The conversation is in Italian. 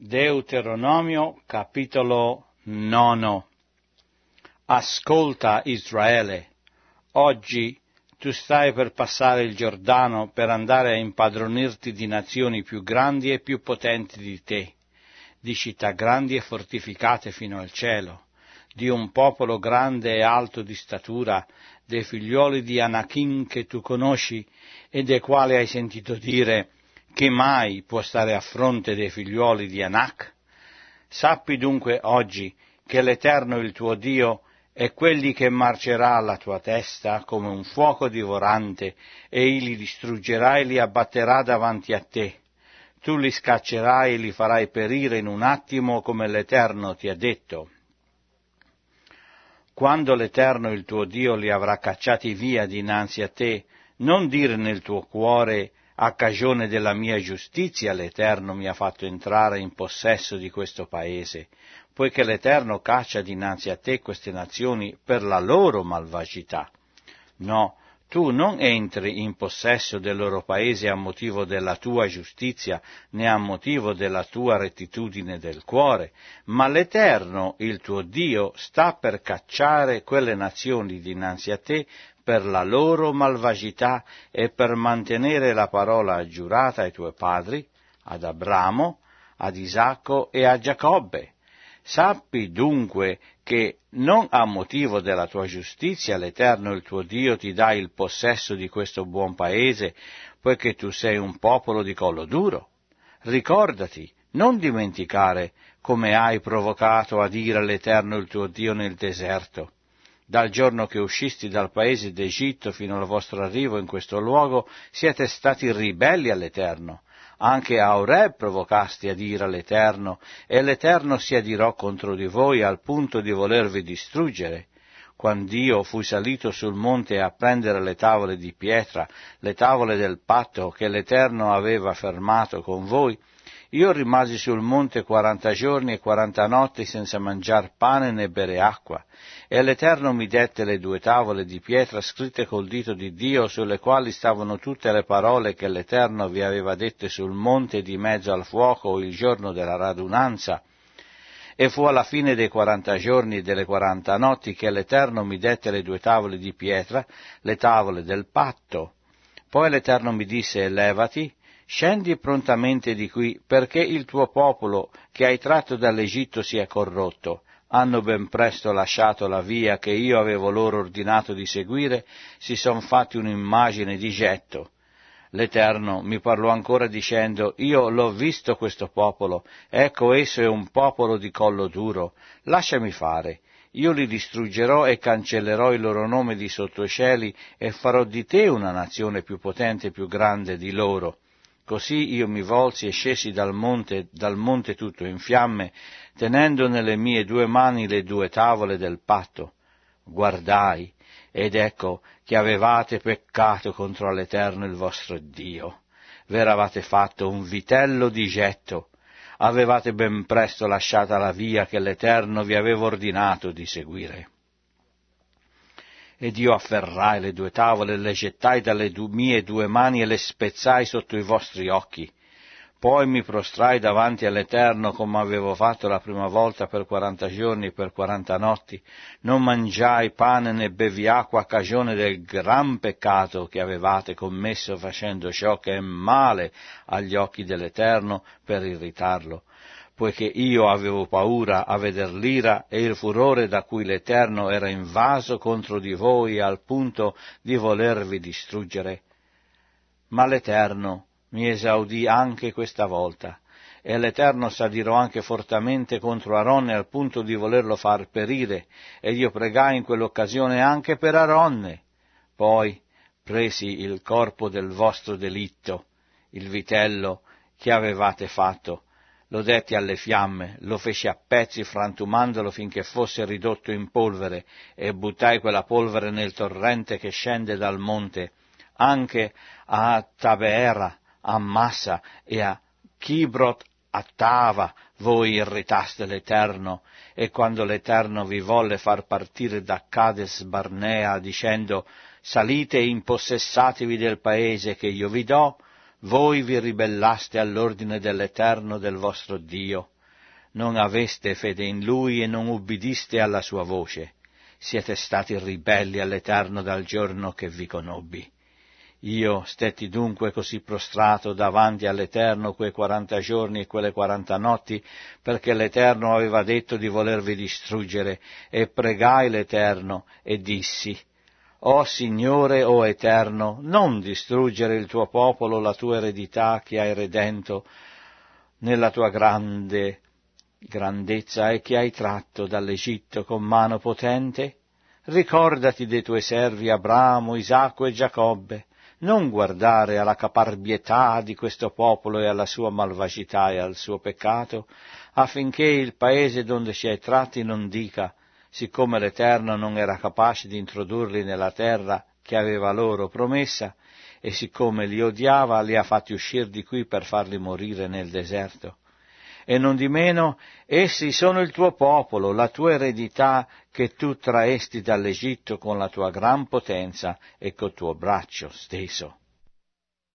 Deuteronomio capitolo 9. Ascolta, Israele, oggi tu stai per passare il Giordano per andare a impadronirti di nazioni più grandi e più potenti di te, di città grandi e fortificate fino al cielo, di un popolo grande e alto di statura, dei figlioli di Anakim che tu conosci e dei quali hai sentito dire: chi mai può stare a fronte dei figliuoli di Anak? Sappi dunque oggi che l'Eterno il tuo Dio è quelli che marcerà alla tua testa come un fuoco divorante, e egli li distruggerà e li abbatterà davanti a te. Tu li scaccerai e li farai perire in un attimo come l'Eterno ti ha detto. Quando l'Eterno il tuo Dio li avrà cacciati via dinanzi a te, non dire nel tuo cuore: a cagione della mia giustizia l'Eterno mi ha fatto entrare in possesso di questo paese, poiché l'Eterno caccia dinanzi a te queste nazioni per la loro malvagità. No, tu non entri in possesso del loro paese a motivo della tua giustizia, né a motivo della tua rettitudine del cuore, ma l'Eterno, il tuo Dio, sta per cacciare quelle nazioni dinanzi a te per la loro malvagità e per mantenere la parola giurata ai tuoi padri, ad Abramo, ad Isacco e a Giacobbe. Sappi dunque che non a motivo della tua giustizia l'Eterno il tuo Dio ti dà il possesso di questo buon paese, poiché tu sei un popolo di collo duro. Ricordati, non dimenticare come hai provocato ad ira l'Eterno il tuo Dio nel deserto. Dal giorno che uscisti dal paese d'Egitto fino al vostro arrivo in questo luogo siete stati ribelli all'Eterno. Anche a Oreb provocasti ad ira l'Eterno, e l'Eterno si adirò contro di voi al punto di volervi distruggere. Quand'io fui salito sul monte a prendere le tavole di pietra, le tavole del patto che l'Eterno aveva fermato con voi, io rimasi sul monte 40 giorni e 40 notti senza mangiar pane né bere acqua, e l'Eterno mi dette le 2 tavole di pietra scritte col dito di Dio, sulle quali stavano tutte le parole che l'Eterno vi aveva dette sul monte di mezzo al fuoco il giorno della radunanza. E fu alla fine dei 40 giorni e delle 40 notti che l'Eterno mi dette le 2 tavole di pietra, le tavole del patto. Poi l'Eterno mi disse: levati, scendi prontamente di qui, perché il tuo popolo che hai tratto dall'Egitto sia corrotto. Hanno ben presto lasciato la via che io avevo loro ordinato di seguire, si son fatti un'immagine di getto. L'Eterno mi parlò ancora dicendo: io l'ho visto questo popolo, ecco esso è un popolo di collo duro, lasciami fare. Io li distruggerò e cancellerò il loro nome di sotto i cieli e farò di te una nazione più potente e più grande di loro. Così io mi volsi e scesi dal monte tutto in fiamme, tenendo nelle mie 2 mani le 2 tavole del patto. Guardai, ed ecco che avevate peccato contro l'Eterno il vostro Dio. V'eravate fatto un vitello di getto, avevate ben presto lasciata la via che l'Eterno vi aveva ordinato di seguire. Ed io afferrai le 2 tavole, le gettai dalle mie 2 mani e le spezzai sotto i vostri occhi. Poi mi prostrai davanti all'Eterno come avevo fatto la prima volta per 40 giorni e per 40 notti. Non mangiai pane né bevi acqua a cagione del gran peccato che avevate commesso facendo ciò che è male agli occhi dell'Eterno per irritarlo, poiché io avevo paura a veder l'ira e il furore da cui l'Eterno era invaso contro di voi al punto di volervi distruggere. Ma l'Eterno mi esaudì anche questa volta, e l'Eterno s'adirò anche fortemente contro Aronne al punto di volerlo far perire, ed io pregai in quell'occasione anche per Aronne. Poi presi il corpo del vostro delitto, il vitello che avevate fatto, lo detti alle fiamme, lo feci a pezzi frantumandolo finché fosse ridotto in polvere, e buttai quella polvere nel torrente che scende dal monte. Anche a Tabeera, a Massa e a Kibrot Attava voi irritaste l'Eterno, e quando l'Eterno vi volle far partire da Cades Barnea dicendo: salite e impossessatevi del paese che io vi do, voi vi ribellaste all'ordine dell'Eterno del vostro Dio. non aveste fede in Lui e non ubbidiste alla sua voce. Siete stati ribelli all'Eterno dal giorno che vi conobbi. Io stetti dunque così prostrato davanti all'Eterno quei 40 giorni e quelle 40 notti, perché l'Eterno aveva detto di volervi distruggere, e pregai l'Eterno e dissi: «O Signore, o Eterno, non distruggere il tuo popolo, la tua eredità che hai redento nella tua grandezza e che hai tratto dall'Egitto con mano potente? Ricordati dei tuoi servi Abramo, Isacco e Giacobbe. Non guardare alla caparbietà di questo popolo e alla sua malvagità e al suo peccato, affinché il paese donde ci hai tratti non dica, siccome l'Eterno non era capace di introdurli nella terra che aveva loro promessa, e siccome li odiava, li ha fatti uscire di qui per farli morire nel deserto. E nondimeno, essi sono il tuo popolo, la tua eredità che tu traesti dall'Egitto con la tua gran potenza e col tuo braccio steso».